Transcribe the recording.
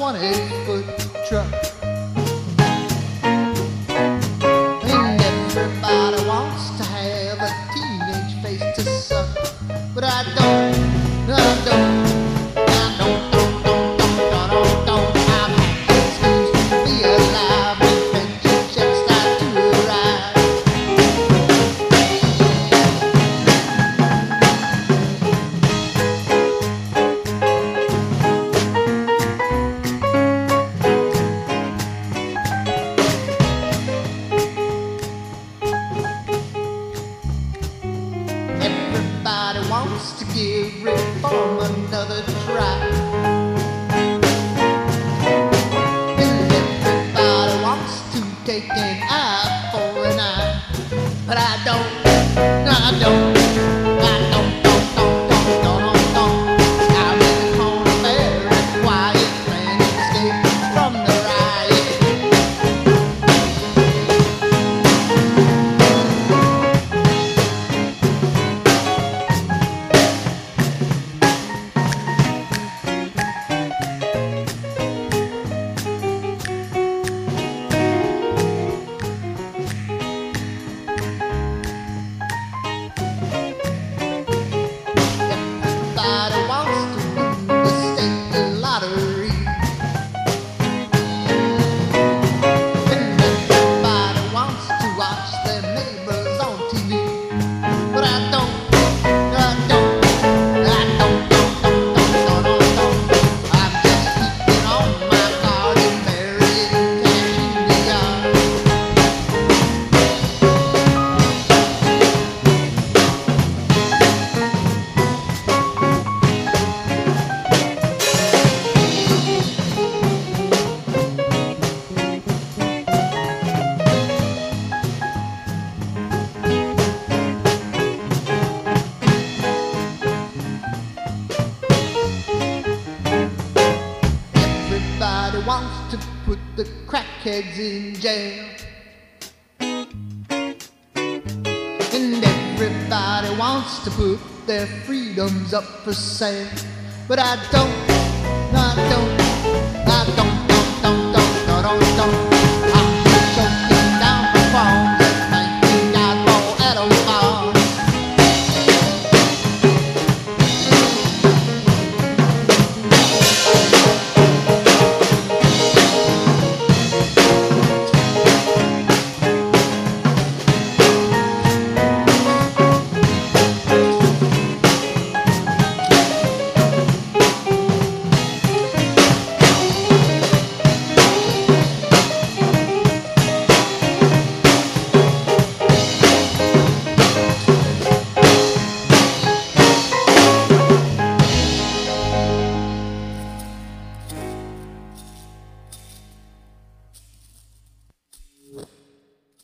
20-foot truck. And everybody wants to have a teenage face to suck, but I don't, I don't. I'm happy seems to be alive with pension checks start to arrive. Everybody wants to give reform another try. And everybody wants to take an eye for an eye. But I don't, I don't, I don't. I'm in the corner very quiet, trying to escape from the riot. Everybody wants to win the state lottery. And everybody wants to watch their neighbors on TV. But I don't, I don't, I don't. I'm just keeping on my guard and burying cash in the yard. Everybody wants to put the crackheads in jail. And everybody wants to put their freedoms up for sale. But I don't, I don't, I don't.